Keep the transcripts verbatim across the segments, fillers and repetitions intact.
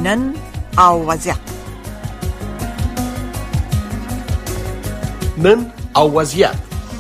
نن او وضعیت. نن او وضعیت.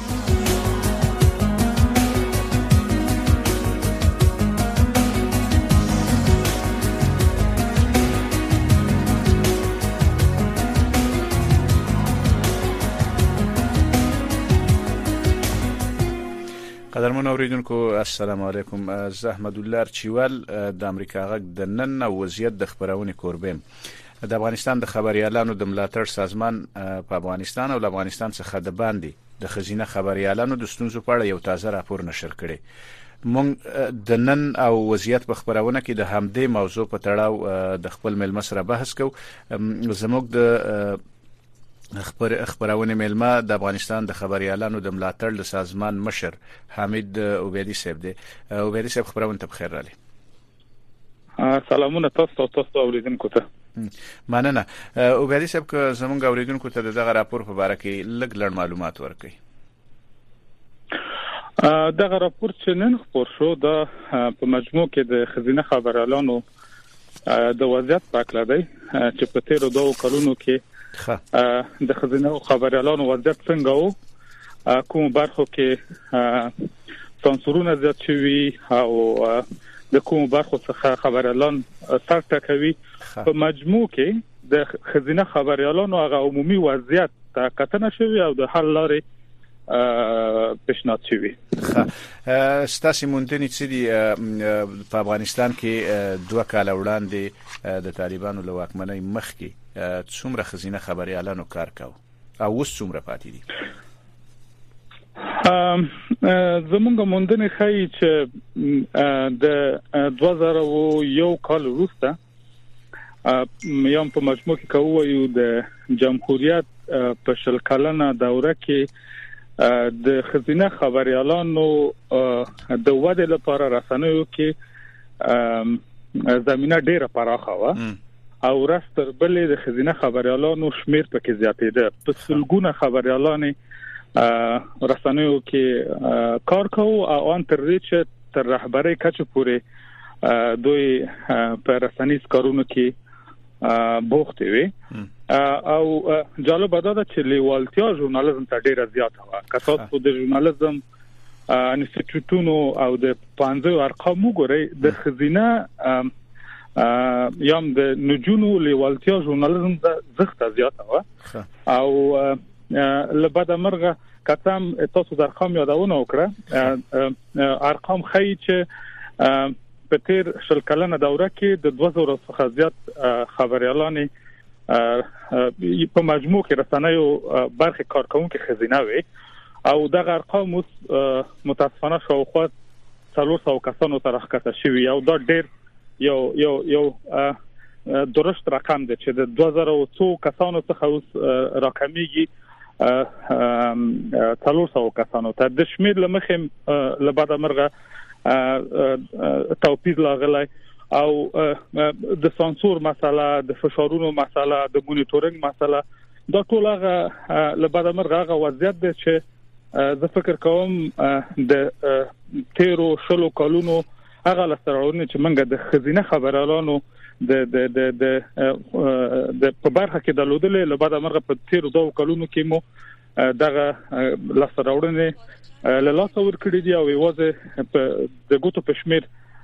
قدرمن اوریدونکو السلام علیکم. زه احمد الله چوال د امریکا غږ د نن او وضعیت د خبرونه کوربم. د افغانستان د خبريالانو د ملاتړ سازمان په افغانستان او افغانستان څخه د باندې د خزینه خبريالانو د ستونزو په اړه یو تازه راپور نشر کړي. مونږ د نن او وضعیت په خبرونه کې د همدې موضوع په تړاو د خپل ملمه سره بحث کوو. زموږ د خبر خبرونه ملما د افغانستان د خبريالانو د ملاتړ د سازمان مشر حمید عبیدی صاحب دی. عبیدی صاحب خبرونه ته بخیر رالی. سلامونه تاسو تاسو اوریدونکو ته. مننه. عبیدی صاحب که زمونږ اوریدونکو ته دغه راپور په اړه کې لږ لړ معلومات ورکړئ. دغه راپور چې نن خبر شو دا په مجموع کې د خزینه خبريالانو د وضعیت په اړه دی چې په تیرو دوه کلونو کې د خزینه خبريالانو وضعیت څنګه وو، کوم برخو کې سانسورونه زیات شوي او د کوم برخو څخه خبريالان سر ټکوي. په مجموع کې د خزینه خبريالانو هغه عمومي وضعیت کتنه شوی او د حل لارې پیشنهاد شوی. ستاسو مونږ چې دی په افغانستان کې دوه کال وړاندې د طالبانو له واکمنۍ مخکې څومره خزینه خبريالانو کار کاوه او اوس څومره پاتې دي؟ زمونږ موندنې ښیي چې د دوه زره او یو کال وروسته یم په مجموع کې کوو د جمهوریت په شل کلنه دوره کې د خزینه خبريالانو د وده لپاره رسنیو کې زمينه ډیره پراخه و او راستر بلې د خزینه خبريالانو شمیر پکې زیاتېده. په سلګونه خبريالان رسنیو کې کار کوي او ان تر دې چې تر رهبرۍ کچه پورې دوی په رسنیز کارونو کې بوخت وي او جالب ده چې لیوالتیا ژورنالیزم ته ډیره زیاته و. کتاب د ژورنالیزم انسټیټیوټونو او د پانزه ارقام وګورئ د خزینه یم د نجونو لیوالتیا ژورنالیزم د زغته زیاته و او لبدا مرغه کتم تاسو د ارقام یادونه وکړه. ارقام ښیي چې په تیر شل کلنه دوره کې د دوه زره څخه زیات خبريالان په مجموع کې رسنیو برخه کارکونکو خزینه وي او دغه ارقام متاسفانه شاوخوا څلور سوه کسانو ته راښکته شوي او دا ډیر یو یو یو درست رقم دی چې د دوه زره او څو کسانو څخه اوس راکمیږي څلور سوه کسانو ته. د شمیر لمخې لبدا مرغه توپیر لاغلی او د سانسور مسله، د فشارونو مسله، د مونیټورینګ مسله، دا ټول هغه لبدا مرغه هغه وضعیت دی چې زه فکر کوم د تیرو شلو کلونو هغه لسترونه چې منګه د خزینه خبريالانو د د د د په برخه کې د لودلې لبدا مرغه په تیرو دوه کلونو کې مو دغه لسترونه له لاس ور کړی دی او یوازې د ګوتو په شمیر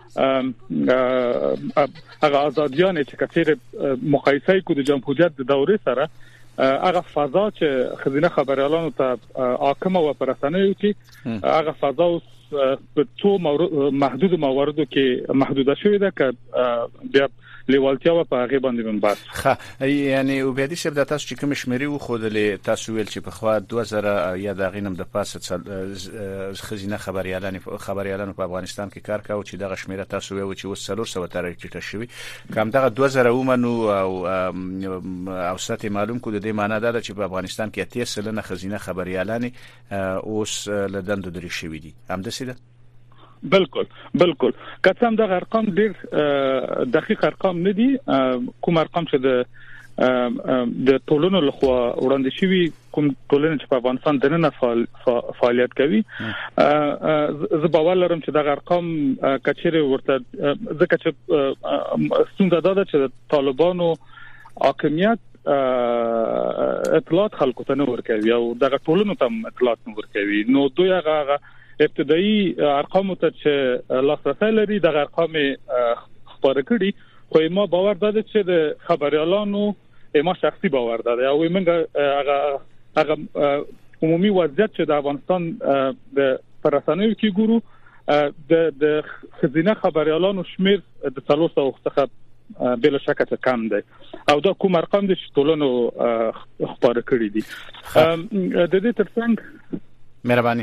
هغه ازادیان چې کثیر مقایسه کو د جمهوریت د دورې سره هغه فضا چې خزینه خبريالانو ته حاکمه و پرسنوي کې هغه فضا اوس په څو محدود مواردو کې محدوده شوې ده که بیا لیوالتیا په هغه باندې منبر. ښه یعنی عبیدی صاحب د تاسو چې کوم شمیرې و خو د تاسو ویل چې په خوا دوه زره یا د غینم د پاسه خزینه خبريالان خبريالانو په افغانستان کې کار کاوه چې دغه شمیره تاسو ویل چې اوس څلور سوه تر ټیټه شوی کوم دغه دوه زره ومنو او او ستې معلوم کو د دې معنی ده چې په افغانستان کې اتیا سلنه خزینه خبريالان اوس له دندو درې شوی دي. هم د سیده بالکل بالکل کڅم دغه ارقام ډیر دقیق ارقام نه دي. کوم ارقام چې د د ټولنو لخوا وړاندې شوی کوم ټولنه چې په افغانستان دننه فعالیت کوي زه باور لرم چې د ارقام کچېره ورته ځکه چې ستونزه ده چې طالبانو حاکمیت اطلاعات خلکو ته نه ورکوي او دغه ټولنو ته اطلاعات نه ورکوي نو دوی هغه ابتدایي ارقام ته چې لاسرسي لري د ارقام خبره کړي خو ما باور ده چې د خبريالانو ما شخصي باور ده او موږ هغه هغه عمومي وضعیت چې د افغانستان د پرسانوي کې ګورو د د خزینه خبريالانو شمیر د ثلاث سوه څخه بلا شک څخه کم دی او دا کوم ارقام دي چې ټولنو خبره کړی دي د دې ترڅنګ مهرباني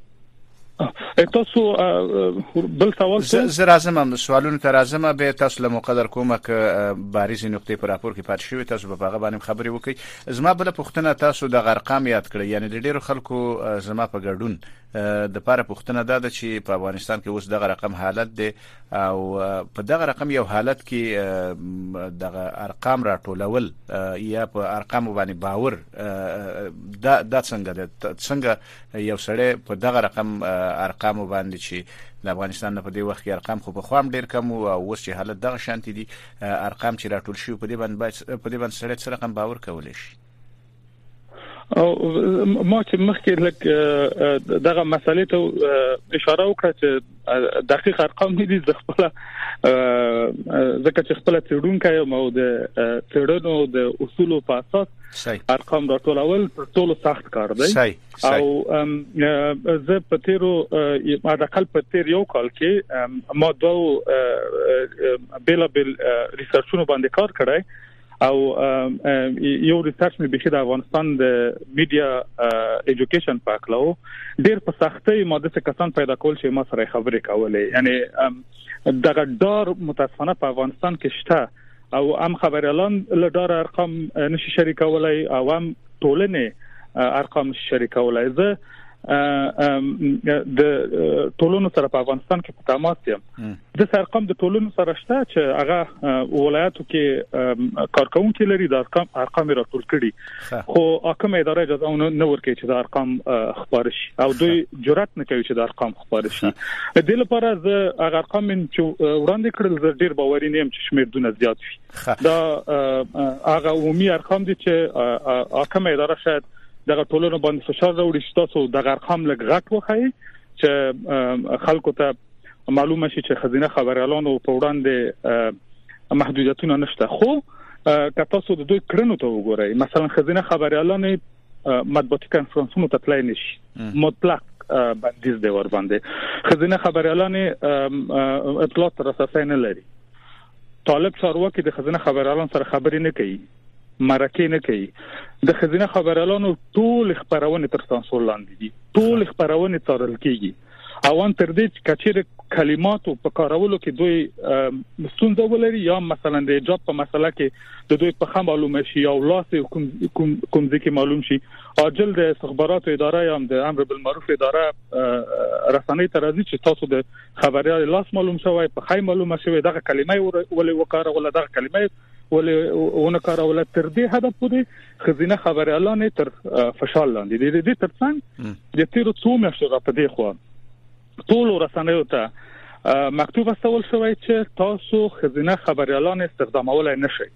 تاسو بل سوال ز راځم سوالونه تر راځم به تاسو له مقدر کومه ک باريز نقطې پر راپور کې پات شوی تاسو په هغه باندې خبري وکړي زما بل پوښتنه تاسو د ارقام یاد کړی یعنی د ډیرو خلکو زما په ګډون د پاره پوښتنه ده چې په افغانستان کې اوس دغه رقم حالت دی او په دغه رقم یو حالت کې دغه ارقام راټولول یا په ارقام باندې باور دا د څنګه د څنګه یو سړی په دغه رقم ارقام باندې چې د افغانستان په دې وخت کې ارقام خو په خوام ډیر کم او اوس چې حالت دغه شانتي دي ارقام چې راټول شي په دې باندې په دې باندې سړی څه رقم باور کولای شي او ما چې مخکې لکه دغه مسلې ته اشاره وکړه چې دقیق ارقام نه دي خپل ځکه چې خپل تړونکي او د تړونو د اصولو په اساس ارقام راټولول ټول سخت کار دی او زه په تیرو ما د خپل په تیر یو کال کې ما دوه بل بل ریسرچونو باندې کار کړی او یو ریسرچ مې بخید افغانستان د میډیا ایجوکیشن پاکلو ډیر په سختۍ ماده څخه کسان پیدا کول چې ما سره خبرې کولې یعنی دغه ډار متاسفانه په افغانستان کې شته او ام خبريالان له ډار ارقام نشي شریکولای او ام ټولنه ارقام شریکولای زه د ټولونو سره په افغانستان کې په تماس یم د ارقام د ټولونو سره شته چې هغه ولایتو کې کارکونکي لري د ارقام ارقام راټول کړي خو حکومت اداره اجازه نه ورکوي چې د ارقام خبر شي او دوی جرأت نه کوي چې د ارقام خبر شي د دې لپاره زه هغه ارقام چې وړاندې کړل زه ډیر باوري نه یم چې شمیر دونه زیات وي دا هغه عمومي ارقام دي چې حکومت اداره شاید دغه ټولنه باندې فشار راوړي چې تاسو دغه ارقام لږ غټ وخی چې خلکو ته معلومه شي چې خزینه خبريالانو په وړاندې محدودیتونه نشته خو که تاسو د دوی کړنو ته وګورئ مثلا خزینه خبريالانو مطبوعاتي کانفرنسونو ته تللی نشي مطلق بندیز دی ور باندې خزینه خبريالانو اطلاعات رساسي نه لري طالب چارواکي د خزینه خبريالانو سره خبرې نه کوي مرکه نه کوي د خزینه خبريالانو ټول خبرونه تر سانسور لاندې دي ټول خبرونه ترل کیږي او ان تر دې چې کچېر کلماتو په کارولو کې دوی ستونزه ولري یا مثلا د جواب په مسله کې د دوی په خام معلومه شي او لاس کوم کوم کوم ځکه معلوم شي اجل د استخباراتو اداره یا د امر بالمعروف اداره رسنۍ ترازی چې تاسو د خبريال لاس معلوم شوی په خای معلومه شوی دغه کلمه ولې وکړه ولا دغه کلمه ولې ونه کارول تر دې هدف پورې خزینه خبريالانو تر فشار لاندې دي د ترڅنګ د تیرو څو میاشتو په دې خو ټول رسنیو ته مکتوب استول شوی چې تاسو خزینه خبريالانو استخدامول نه شي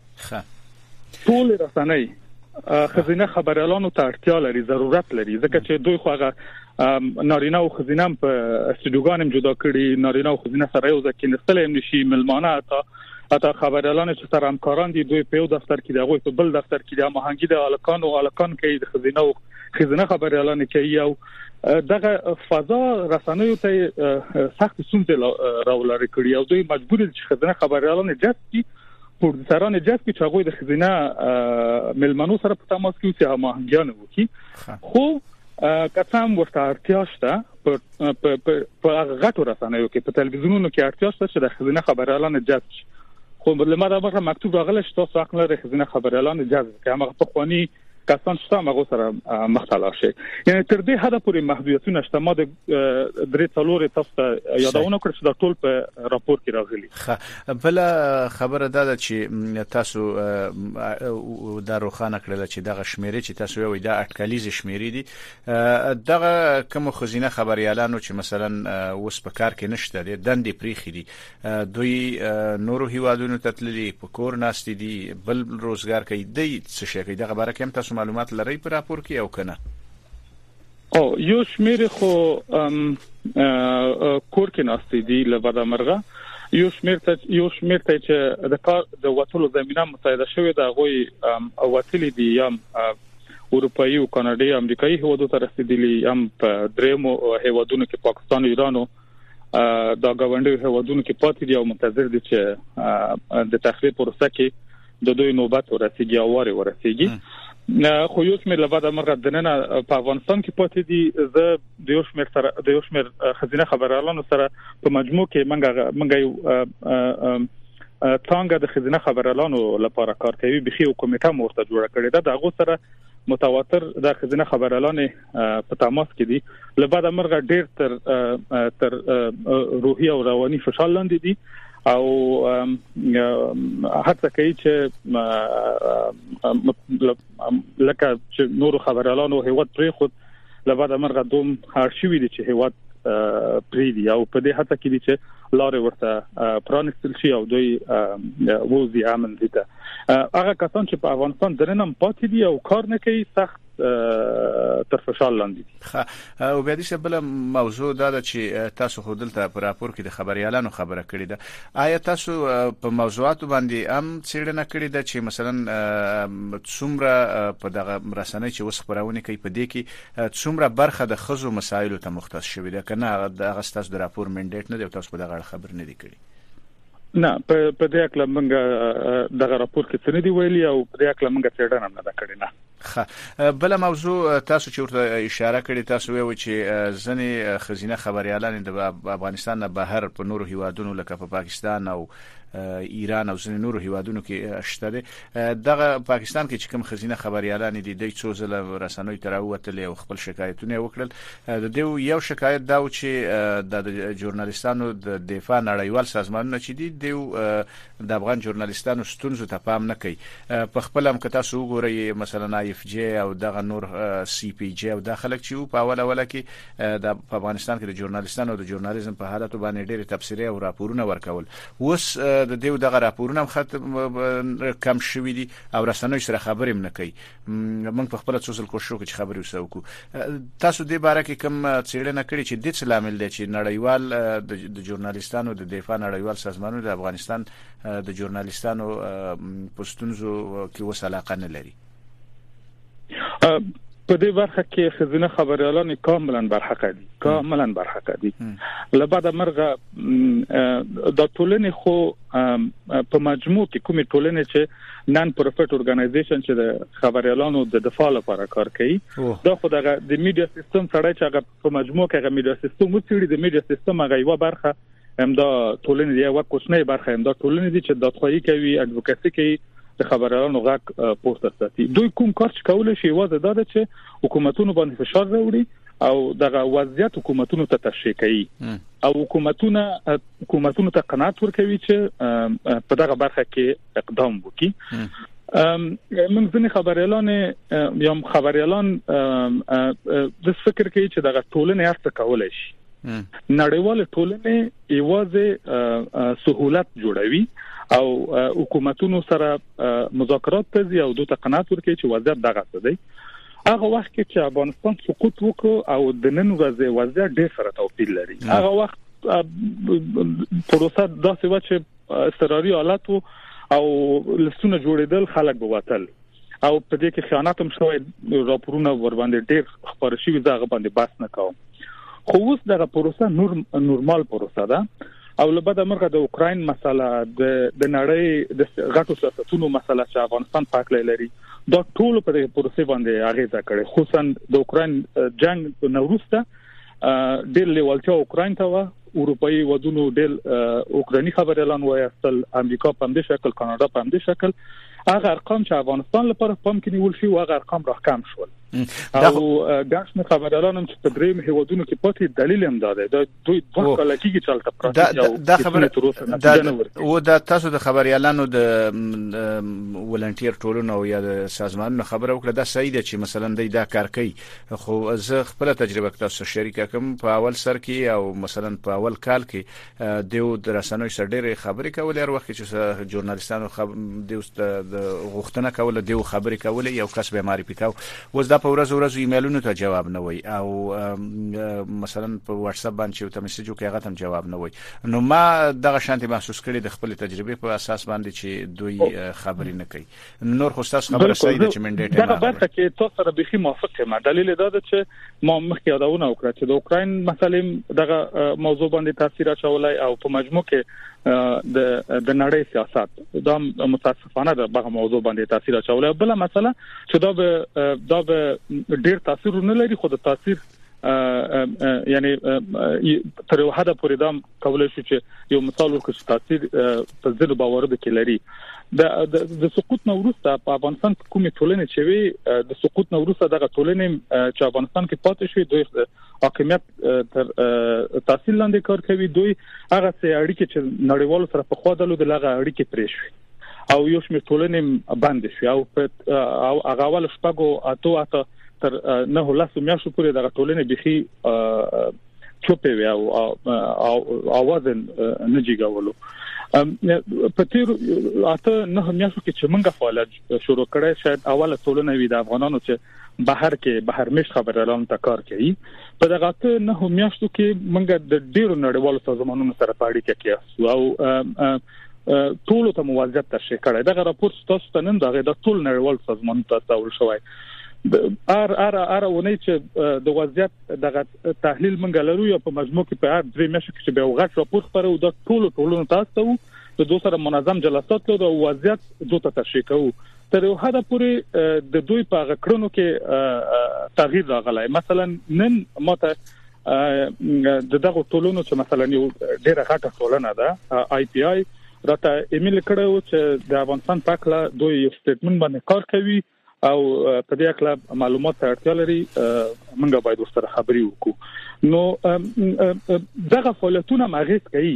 ټول رسنۍ خزینه خبريالانو ته اړتیا لري ضرورت لري ځکه چې دوی خو هغه نارینه او خزینه په استودیوګانم جدا کړي نارینه او خزینه سره یو ځکه نستل هم نشي ملمانه تا اته خبريالانو چې سره همکاران دي دوی په یو دفتر کې دغه په بل دفتر کې د مهنګي د الکان او الکان کې د خزینه او خزینه خبريالانو کې یو دغه فضا رسنیو ته سخت ستونزې راولري کړی او دوی مجبور دي چې خزینه خبريالانو جذب کړي پروډوسران جذب کړي چې هغه د خزینه ملمنو سره په تماس کې اوسه مهنګیان وکړي خو کتام ورته اړتیا شته په په غټو رسنیو کې په تلویزیونونو کې اړتیا شته چې د خزینه خبريالانو جذب شي خو لمر هغه مکتوب راغلی چې تاسو حق لرئ خزینه خبريالانو جذب کړئ هغه په خواني کسان شته هغه سره مختلف شي. یعنی تر دې حد پورې محدودیتونه شته. ما د درې څلور تاسو یادونه کړم چې دا ټول په راپور کې راغلي. ښه بل خبره ده چې تاسو دا روښانه کړل چې دغه شمیرې چې تاسو وایي دا اټکلیز شمیرې دي، دغه کوم خزینه خبريالانو چې مثلا اوس په کار کې نشته دي دندې پریخي دي، دوی نورو هیوادونو ته تللي په کور ناستي دي، بل روزګار کوي، د څه شي کوي دغه باره کې هم تاسو معلومات لرئ په راپور کې او کنه؟ او یو شمیر خو کور کې ناستي دي لبدا مرغه، یو شمیر ته یو شمیر ته چې د کار د وټولو زمينه متحده شوې ده غوي اوتلی دي یم اروپאי او کاناډي امریکایي هیوادو ته رسیدلي، هم په دریمو هیوادونو کې پاکستان، ایران او دا غونډي هیوادونو کې پاتې دي او منتظر دي چې د تخریب پروسه کې د دوی نوبت ورسیږي او واره ورسیږي. خو یو شمیر لبدا مرغه دننه په افغانستان کې پاتې دي. زه د یو شمیر سره د یو شمیر خزینه خبريالانو سره په مجموع کې منګه منګه یو څنګه د خزینه خبريالانو لپاره کار کوي، بخي حکومت هم ورته جوړ کړی ده. دغه سره متواتر د خزینه خبريالانو په تماس کې دي. لبدا مرغه ډیر تر تر روحي او رواني فشار لاندې دي او هڅه کوي چې لکه چې نور خبريالانو هیواد پرې خود لبدا مرغه دوم هارشوي دي چې هیواد پرې دي او په دې هڅه کې دي چې لارې ورته پرانستل شي او دوی ووزي امن دي. هغه کسان چې په افغانستان درنم پاتې دي او کار نه کوي سخت تر فشار لاندې دي. ښه او بیا د بل موضوع دا ده چې تاسو خو دلته په راپور کې د خبريالانو خبره کړې ده، آیا تاسو په موضوعاتو باندې هم څېړنه کړې ده چې مثلا څومره په دغه رسنۍ چې وس خبرونه کوي په دې کې څومره برخه د خزو مسایلو ته مختص شوې ده کنه؟ دغه تاسو د راپور منډیټ نه دی او تاسو په دغه خبر نه دی کړی؟ نه په په دې اکل منګه دغه راپور کې څه نه دی ویلي او په دې اکل منګه څېړنه نه ده کړې. نه ښه بل موضوع تاسو چې ورته اشاره کړې، تاسو وایي چې ځنې خزینه خبريالان د افغانستان نه بهر په نورو هیوادونو لکه په پاکستان او ایران او ځینې نورو هیوادونو کې شته دي. دغه پاکستان کې چې کوم خزینه خبريالان دي د څو ځله رسنوي تر وتل او خپل شکایتونه وکړل. د دې یو شکایت دا و چې د ژورنالیستانو د دفاع نړیوال سازمانونه چې دي د افغان ژورنالیستانو ستونزو ته پام نه کوي. په خپل هم که تاسو وګورئ مثلا ایف جی او دغه نور سی پی جی او داخله چې په اوله اوله کې د افغانستان کې د ژورنالیستانو د ژورنالیزم په حالت باندې ډېر تبصره او راپورونه ورکول. اوس د دې دغه راپورونه ختم کم شوې دي او رسنوي سره خبرې نه کوي. موږ په خپل څه کوشش وکړو چې خبرې وسو. تاسو دې باره کې کوم څېړنه کړې چې د څه لامل دی چې نړیوال د ژورنالیستانو د دفاع نړیوال سازمانونو د افغانستان د ژورنالیستانو پښتونزو کې وس علاقه نه لري؟ په دې برخه کې خزینه خبريالان کاملا برحق دي کاملا برحق دي. لبدا مرغه د ټولنې خو په مجموع کې کومې ټولنې چې نان پروفیټ اورګنایزیشن چې د خبريالانو د دفاع لپاره کار کوي، دا خو د میډیا سیستم سره چې هغه په مجموع کې هغه میډیا سیستم وڅېړي، د میډیا سیستم هغه یو برخه هم دا ټولنې دی، یو کوچنۍ برخه هم دا ټولنې دي چې دادخواهی کوي، اډوکیسي کوي، د خبريالانو غږ پورته ساتي. دوی کوم کار چې کولای شي واده دا ده چې حکومتونو باندې فشار راوړي او دغه وضعیت حکومتونو ته تشریح کوي او حکومتونه حکومتونو ته قناعت ورکوي چې په دغه برخه کې اقدام وکړي. موږ ځینې خبريالان یا خبريالان د فکر کوي چې دغه ټولنه هڅه کولای شي نړیوال ټولنه ایوازه سہولت جوړوي او حکومتونو سره مذاکرات کوي او دوی ته قناعت ورکوي چې وضعیت دغه څه دی. هغه وخت کې چې افغانستان سقوط وکړ او د نن ورځې وضعیت ډېر سره توپیر لري. هغه وخت پروسه داسې و چې اضطراري حالت او لسونه جوړېدل، خلک بوتل او په دې کې خیانت هم شوی، راپورونه ور باندې ډېر خبر شوي، زغه باندې بحث نه کوم. خو اوس دغه پروسه نور نورمال پروسه ده او لبدا مرغه د اوکراین مسله د نړۍ د غټو سیاستونو مسله چې افغانستان پاک لري، دا ټول په دې پروسه باندې اغیزه کړي. خصوصا د اوکراین جنگ نوروسته ډېر لیوالتیا اوکراین ته و، اروپאי ودونو ډېر اوکراني خبريالان وایستل، امریکا په دې شکل، کاناډا په دې شکل هغه ارقام چې افغانستان لپاره پام کې نیول شي او هغه ارقام راکم شول او دغه خبريالان هم چې په دریم هیوادونو کې پاتې دلیل هم داده دا دوی دوه کال کېږي چې تلته پراته دا خبره او دا تاسو د خبريالانو د ولنټیر ټولنو یا د سازمانونو خبره وکړه دا صحیح ده چې مثلا دا کار کوي خو زه خپل تجربه تاسو شریکه کوم په اول سر کې او مثلا په اول کال کې دیو د رسنوي سره ډېر خبرې کولې هر وخت چې ژورنالیستانو دیو د غوښتنه کوله دیو خبرې کولې یو کس به معرفي کاو وز دا په ورځ ورځ ایمیلونو ته جواب نه وای او مثلا په واتس اپ باندې ته میسج وکړ هغه ته جواب نه وای نو ما دغه شانتي محسوس کړی د خپل تجربه په اساس باندې چې دوی خبرې نه کوي نور خو تاسو خبره صحیح ده چې منډیټ دا برخه کې تاسو سره بيخي موافق یم دلیل دا ده چې ما مخکې یادونه وکړه چې د اوکراین مسلې دغه موضوع باندې تاثیر اچولای او په مجموع کې د د نړۍ سیاست دا متاسفانه دغه موضوع باندې تاثیر اچولای بل مسله چې دا به دا به ډیر تاثیر نه لري خو د تاثیر یعنی تر یو حد پورې دا کولای شي چې یو مثال ورکړي چې تاثیر په ځل باور د کلري د د سقوط نوروسته په افغانستان کې کومې ټولنې چې وي د سقوط نوروسته دغه ټولنې چې افغانستان کې پاتې شوی دوی حاکمیت تر تحصیل لاندې کار کوي دوی هغه څه اړیکې چې نړیوالو سره په خوا دلو د لغه اړیکې پرې شوی او یو شمېر ټولنې باندې شو او او هغه ول شپږو اته اته تر نه لاسو میاشتو پورې دغه ټولنې بيخي چوپې وي او اواز نه جګولو په تیر اته نه میاشتو کې چې موږ فعالیت شروع کړې شاید اوله ټولنه وي د افغانانو چې بهر کې بهر مش خبريالانو ته کار کوي په دغه ته نه میاشتو کې موږ د ډیرو نړیوالو سازمانونو سره په اړیکه کې او ټول ته موازیت تشریح کړی دغه راپور تاسو ته نن دغه د ټول نړیوال سازمانونو ته تحویل شوی ار ار ار ونی چې د وضعیت دغه تحلیل منګ لرو یا په مجموع کې په هر درې میاشتو کې به وغږ راپور خبرو د ټول ټولونو تاسو د دوه سره منظم جلسات له وضعیت دوه تشریح کوو تر یو حد پورې د دوی په غکړنو کې تغییر راغلی مثلا نن ماته د دغه ټولونو چې مثلا یو ډیره غټه ټولنه ده آی پی آی راته ایمیل کړو چې د افغانستان پاکله دوی یو سټیټمنټ باندې کار کوي او په دې اړه معلومات ته اړتیا لري موږ باید ورسره خبري وکړو نو دغه فعالیتونه مغز کوي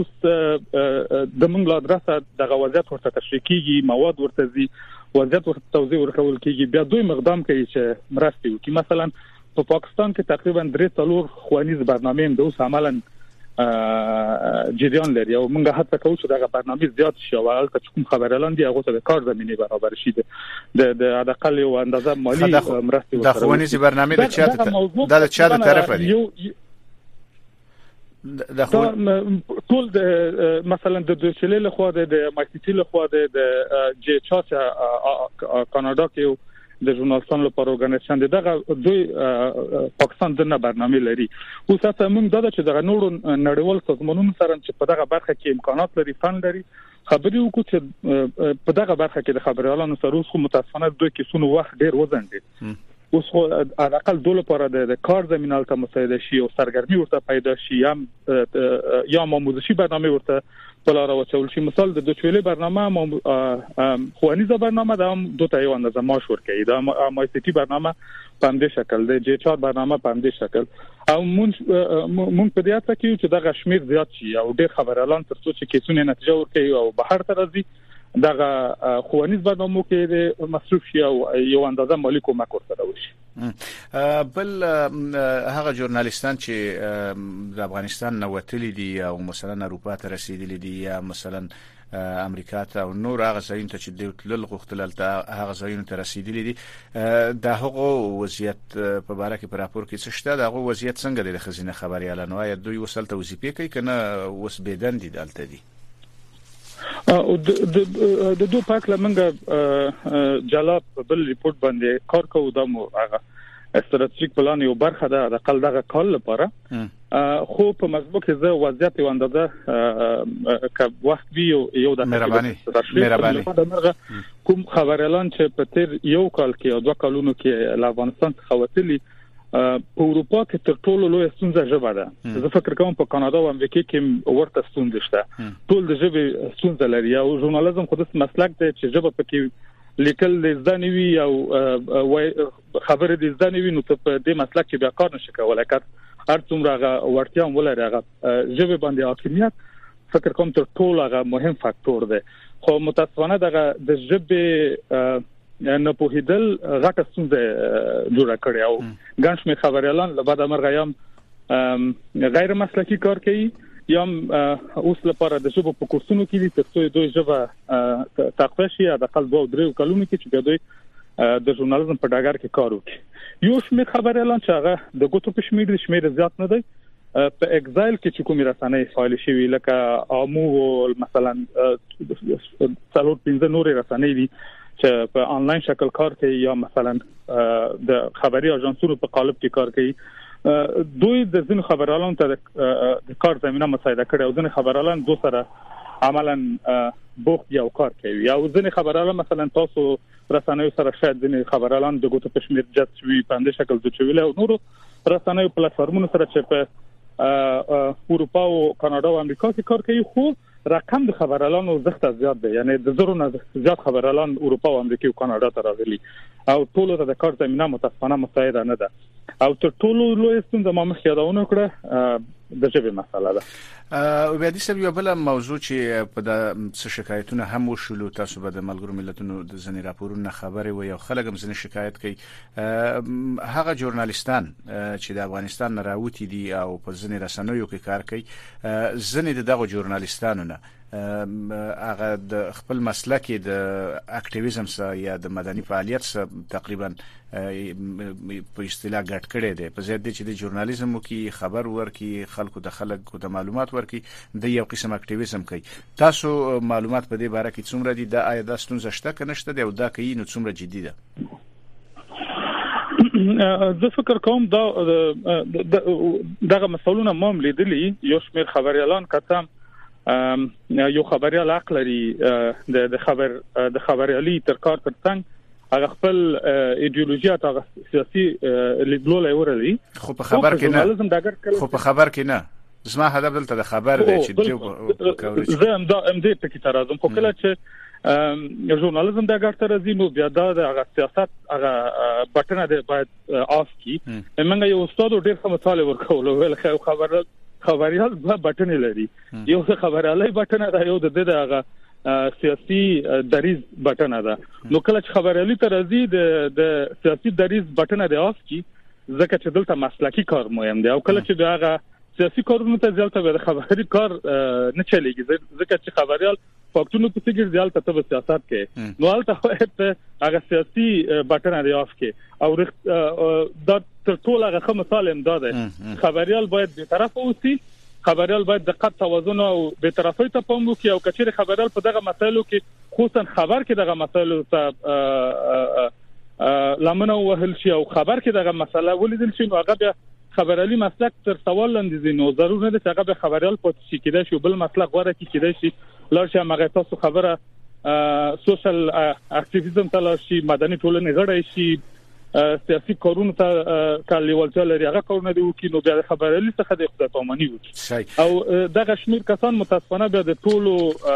چې د موږ له ادرسه د غوازیت ورته تشریح کیږي مواد ورته زی وضعیت ورته توضیح ورکول کیږي بیا دوی مقدام کوي چې مرستي وکړي مثلا په پاکستان کې تقریبا درې څلور خوانیز برنامه هم د اوس عملاً جریان لري او موږ هڅه کوو چې دا برنامه زیات شي او هغه کوم خبريالان دي هغه ته کار زمينه برابر شي د د حداقل یو اندازه مالی مرستي ورکړي د خوانیز برنامه د چا د چا د طرف دی دا ټول د مثلا د دوشلې له خوا د ماکسیټي له خوا د جی چاچ کاناډا کې د ژورنالستانو لپاره اورګانیزیشن دغه دوی پاکستان دنه برنامه لري او تاسو موږ دا چې دغه نورو نړیوال سازمانونو سره چې په دغه برخه کې امکانات لري فند لري خبري وکړو چې په دغه برخه کې د خبريالانو سره خو متاسفانه دوی کې سونو وخت ډیر وزن دي اوس خو اقل دوه لپاره د کار زمينه ته مساعده شي او سرګرمي ورته پیدا شي یا یا آموزشي برنامه ورته بلا راوچول شي مثال د دوچولې برنامه خوانیزه برنامه د هم دوه تا یو اندازه ماش ورکړي د ام آی سی ټي برنامه په همدې شکل د جی چار برنامه په همدې شکل او مونږ مونږ په دې اړه کې چې دغه شمیر زیات شي او ډېر خبريالان ترڅو چې کیسونه نتیجه ورکړي او بهر ته راځي دغه خوانیز برنامه کې د مصرف شي او یو اندازه مالی کومک ورسره وشي بل هغه ژورنالیستان چې د افغانستان نه وتلي دي او مثلا اروپا ته رسیدلي دي یا مثلا امریکا ته او نور هغه ځایونه چې د تلل غوښتل ته هغه ځایونه ته رسیدلي دي د هغه وضعیت په اړه کې په راپور کې څه شته د هغه وضعیت څنګه دی د خزینه خبريالانو یا دوی وصل توظیفي کوي کنه وس بيدن دي دلته دي او د د دوه پاکله منګه جلاب بل ریپورت باندې کار کوو د مو هغه استراتیژیک پلان یو برخه ده د قل دغه کال لپاره خو په مضمون کې زه وضعیت یو اندازه ک وخت وی یو د مهرباني مهرباني کوم خبريالان چې په تیر یو کال کې او دوه کالونو کې افغانستان څخه وتلي په اروپا کې تر ټولو لوی ستونزه ژبه ده. زه فکر کوم په کاناډا او امریکا کې ورته ستونزې شته. ټول د ژبې ستونزه لري او ژورنالیزم خو د مسلک دی چې ژبه پکې لیکل د ځدانې وي او خبره د ځدانې وي، نو په دې مسلک کې بیا کار نشي کولای. کړه هر څومره هغه ورتیا ولري هغه ژبه باندې حاکمیت فکر کوم تر ټولو هغه مهم فاکتور دی. خو متاسفانه دغه د ژبې نه په هیدل غټه ستونزه جوړه کړې او ګڼ شمېر خبريالان له بعد مرغه یم غیر مسلکی کار کوي، یم اوس لپاره د ژبې په کورسونو کې دي ترڅو دوی ژبه تقویه شي د خپل دوه درې کلونو کې چې دوی د ژورنالیزم په ډګر کې کار وکړي. یو شمېر خبريالان چې هغه د ګوتو په شمېر د شمېر زیات نه دی په اگزایل کې چې کومې رسنۍ فعال شي لکه امو مثلا څلور پنځه نورې رسنۍ دي چې په انلاین شکل کار کوي یا مثلا د خبري اژانسونو په قالب کې کار کوي. دوی د ځینو خبريالانو ته د کار زمينه مساعده کړي او ځینو خبريالان دوی سره عملاً بوخت یو کار کوي. یا ځینو خبريالان مثلا تاسو رسنۍ سره شاید ځینو خبريالان د ګوتو په شمېر جات شوي په اندې شکل د چویل او نورو رسنۍ پلیټفارمونو سره چې په اروپا او کاناډا او امریکا کې کار کوي، خو رقم د خبريالانو زښت زیات دی. یعنی د زرو نه زیات خبريالان اروپا او امریکا او کاناډا ته راغلي او ټول ته د کار زمينه متاسفانه مساعده نه ده. او تر ټولو لوی ستونزه ما مخکې یادونه کړه د ژبې مسله ده. او بیا د سبب یو بل موضوع چې په د څه شکایتونه هم وشول، تاسو به د ملګرو ملتونو د ځنې راپورونو خبرې و یو خلک هم ځنې شکایت کوي هغه ژورنالیستان چې د افغانستان نه راوتی دي او په ځنې رسنیو کې کار کوي، ځنې دغه ژورنالیستانو نه هغه د خپل مسلک د اکټیویزم سره یا د مدني فعالیت سره تقریبا په اصطلاح ګډ کړي دي په زیات دي چې د ژورنالیزم کې خبر ورکي خلکو د خلکو د معلومات ورکي د یو قسم اکټیویزم کوي. تاسو معلومات په دې باره کې څومره دي؟ د آیا د ستونزه شته که نشته دی او دا کوي نو څومره جدي ده؟ زه فکر کوم دا دغه مسؤلونه مام لیدلی یو شمېر خبريالان کتم یو خبريال حق لري د خبر د خبريالي تر کار ترڅنګ هغه خپل ایدئولوژي او سیاسي لیدلوري ورلي، خو په خبر کې نه خو په خبر کې نه زما هدف دلته د خبر دی چې جو کوي. زه هم دا ام دې ټکی تر راځم خو کله چې ژورنالیزم د ګټه راځي نو بیا دا د سیاست هغه بټنه دی باید آف کی. موږ یو استاد ډېر ښه مثال ورکول ول خبر خبريال به بټنه لري، یو خبريالي بټنه دا یو د دغه سیاسي دریز بټنه ده. نو کله چې خبريالي ته راځي د د سیاسي دریز بټنه دی آف کی ځکه چې دلته مسلکی کار مهم دی او کله چې دغه سیاسي کارونه ته ځلته به خبري کار نه چلیږي ځکه چې خبريال فاکتونو په څیر ځلته ته سیاست کې نو البته هغه سیاسي بټنه دی آف کی او دا تر ټولو هغه مثال هم دا دی. خبريال باید به طرف اوسي، خبريال باید دقت توازن او به طرفي ته پام وکړي او کچېره خبريال په دغه مسایلو کې خصوصا خبر کې دغه مسایلو ته لمنه وهل شي او خبر کې دغه مسله ولیدل شي نو هغه بیا خبريالي مسلک تر سوال لاندې دي. نو ضرور نه ده چې هغه به خبريال پاتې شي کېدای شي بل مسلک غوړه کې کېدای شي لار شي هغه تاسو خبره سوشل اکټیویزم ته لار شي، مدني ټولنې غړی شي، سیاسي کارونه ته کالي ولته لري هغه کارونه دي وکي نو بیا خبريالي څخه د خپل تومني وکي او دغه شمیر کسان متاسفانه بیا د ټولو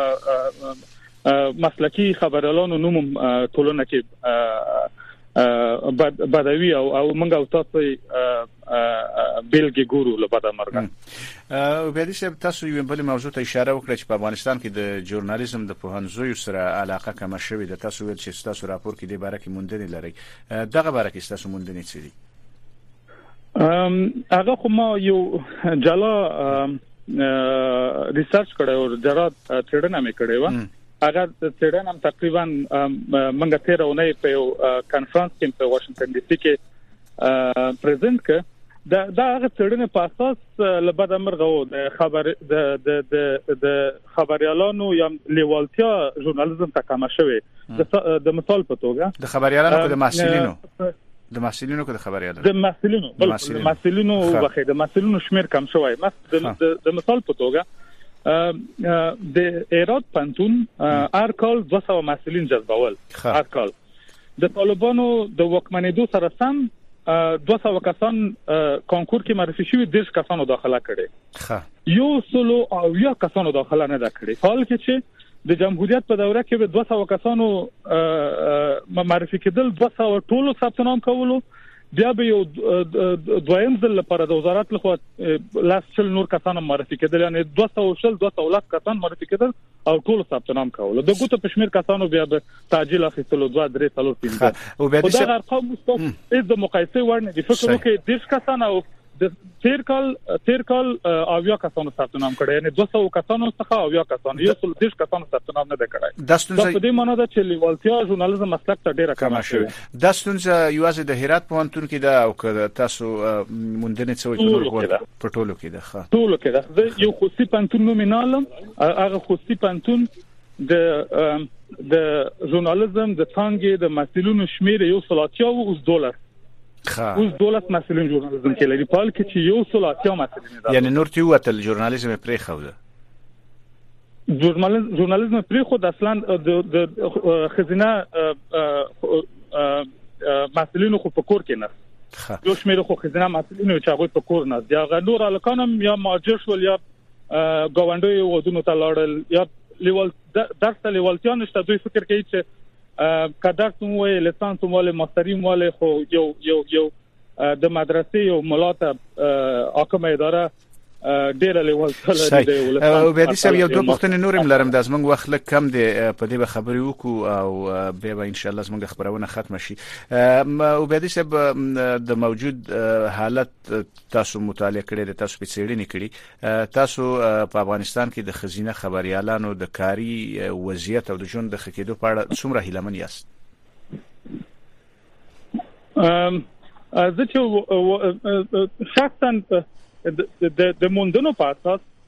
مسلکی خبريالانو نوم ټولنه کې بدوي او او منګه او تاسو بیلګې ګورو له بعد مرګ. او به دې تاسو یو بل موضوع ته اشاره وکړه چې په افغانستان کې د ژورنالیزم د پوهنځیو سره علاقه کم شوې ده. تاسو ول چې تاسو راپور کې د باره کې موندنې لري، دغه باره کې تاسو موندنې څه دي؟ ام هغه خو ما یو جلا ریسرچ کړو او جرات څېړنه مې کړې و. هغه څېړنه هم تقریبا منګه تیر اونۍ په یو کانفرنس کې په واشنگټن ډي سي کې پریزنټ کړ. دا دا هغه څېړنه په اساس لبد امرغه د خبر د د د خبريالانو یا لیوالتیا ژورنالیزم ته کم شوی. د مثال په توګه د خبريالانو او د محصلینو د محصلینو کو د خبريالانو د محصلینو بل محصلینو واخې د محصلینو شمیر کم شوی. د مثال په توګه د ایراد پنتون هر کال دوه سوه محصلین جذبول هر کال. د طالبانو د وکمنېدو سره سم دوه سوه کسان کانکور کې معرفي شوي دیرش کسانو داخله کړي ښه یو سلو او یا کسانو داخله نه کړي حال کې چې د جمهوریت په دوره کې به دوه سوه کسانو معرفي کېدل دوه سوه ټولو ثبت نام کولو بیا به یو دویم ځل لپاره د وزارت لخوا لاس چل نور کسان معرفي کېدل یعنی دوه سوه شل دوه سوه لاس کسان معرفي کېدل او ټول ثبت نام کول د ګوتو په شمیر کسانو بیا به تعجیل اخیستلو دوه درې څلور پنځه او به دا ارقام مستقیم د مقایسه ورنه دي فکر وکړئ دیرش کسان او د تیر کال تیر کال اویا کسانو ثبت نام کړي یعنی دوه سوه کسانو څخه اویا کسان یو څل دیرش کسانو ثبت نام نه کړي د ستونزې په دې معنی ده چې لیوالتیا ژورنالیزم مسلک ته ډیره کمه شوه د ستونزې یوازې د هرات پوهنتون کې ده او که تاسو موندنې څه وایي په ټولو کې ده ښه ټولو کې ده یو خصوصي پوهنتون نومینالم هغه خصوصي پوهنتون د د ژورنالیزم د څانګې د مسؤلینو شمیر یو سل اتیا او دولار اوس دولت مسؤلین ژورنالیزم کې لري په حال کې چې یو سل اتیا مسؤلین دي یعنی نور تی وتل ژورنالیزم پرې خوده ژورنالیزم ژورنالیزم پرې خود اصلا د خزینه مسؤلین خو په کور کې نه یو شمیر خو خزینه مسؤلین چې هغه په کور نه دي هغه نور الکانم یا ماجر شول یا ګاونډي ودونو ته لاړل یا لیول درس لیولتیا نشته دوی فکر کوي چې کډر څوم وی لیسانس مول ماستری مول خو یو یو یو د مدرسې یو ملاته حکومت اداره ډیر لیول سره دی او به دې سم یو دوه پوښتنې نورم لرم د زمنګ وخت لک کم دی په دې به خبرې وکړو او به ان شاء الله زمنګ خبرونه ختم شي او به دې سم د موجود حالت تاسو مطالعه کړی د تاسو په څېړنې کړی تاسو په افغانستان کې د خزینه خبريالانو د کاری وضعیت او د ژوند د خکېدو په اړه څومره هیلمن یاست ام زه چې شخصا د د موندنو په اساس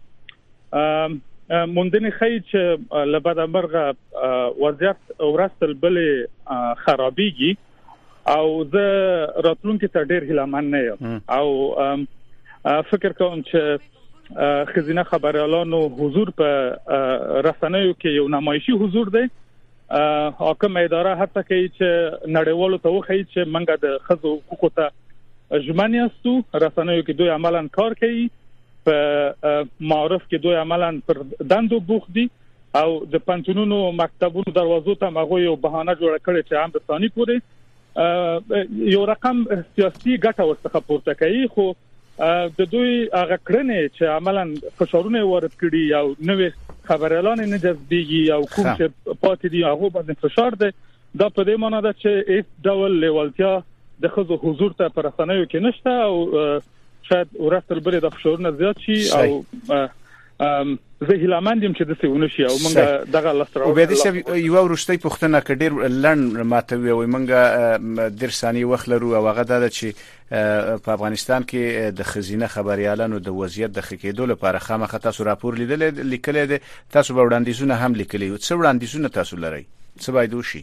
موندنې خی چې لبد امرغه وضعیت ورستل بلې خرابېږي او زه راتلونکي ته ډېر هیلهمن نه یم او فکر کوم چې خزینه خبريالانو حضور په رسنیو کې یو نمایشي حضور دی حکومت اداره هڅه کوي چې نړیوالو ته وښيي چې منګه د خزو حقوقو ته ژمنیاستو رسنیو کې دوی عملاً کار کوي په معارف کې دوی عملاً پر دندو بوخت دي او د پنځونو مکتبونو دروازو ته مغو یو بهانه جوړ کړي چې هم د ثاني پورې یو رقم سیاسي ګټه ورڅخه پورته کوي خو د دوی هغه کړنې چې عملاً فشارونه ورد کړي او نوې خبريالان نه جذبېږي او کوم چې پاتې دي هغه باندې فشار دی دا په دې معنی ده چې هیڅ ډول لیوالتیا د خزو حضور ته پر رسنیو کې نشته او شاید ورستل بلې د فشارونه زیات شي او زه هیلهمند یم چې د څه شي او موږ دغه لستر او به دې یو ورشتي پښتنه کډیر لړن ماته وي موږ ډیر ثاني وخت لرو او هغه د چې په افغانستان کې د خزینه خبريالانو د وضعیت د خکېدو لپاره خامخا تاسو راپور لیدل لیکل دي تاسو به وړاندیزونه هم لیکلي څه وړاندیزونه تاسو لرئ څه باید وشي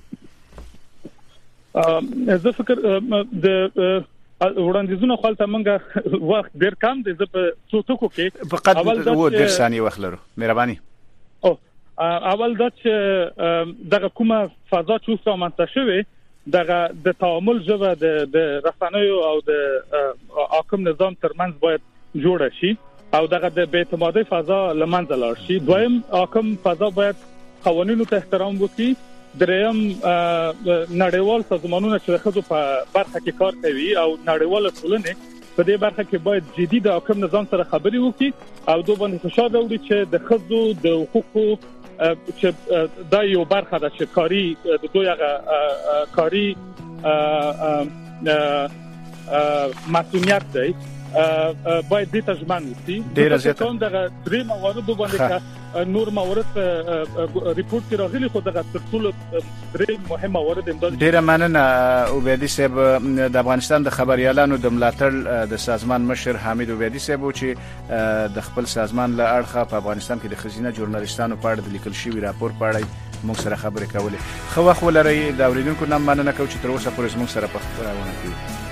زه فکر د وړاندیزونه خپل تمنګ وخت ډیر کم دی زه په څو ټکو کې فقط و ډیر ثاني وخت لرو مهرباني او اول دا چې دغه کومه فضا چې څو منځ شوی دغه د تعامل ژبه د د رسنیو او د حاکم نظام ترمنځ باید جوړ شي او دغه د بې اعتمادۍ فضا لمنځه لاړ شي دویم حاکم فضا باید قوانینو ته احترام وکړي دریم نړیوال سازمانونه چې خزو په برخه کې کار کوي او نړیوال ټولنې په دې برخه کې باید جدي د حکومت نظام سره خبرې وکړي او دوی باندې فشار راوړي چې د خزو د حقوقو چې دا یو برخه ده چې کاری د دوی هغه کاری مسؤلیت دی باید دې تجمن وسی ډیر زیاته کوم دغه درې موارد باندې نور موارد ریپورت کې راغلي خو دغه ټول درې مهمه موارد امداد ډیر مننه عبیدی صاحب د افغانستان د خبريالانو د ملاتړ د سازمان مشر حمید عبیدی صاحب چې د خپل سازمان له اړخه په افغانستان کې د خزینه ژورنالیستانو په اړه د لیکل شوی راپور په اړه موږ سره خبرې کولې خو خو لري د اوریدونکو نام مننه کوم چې تر اوسه پورې موږ سره په خبرونه کوي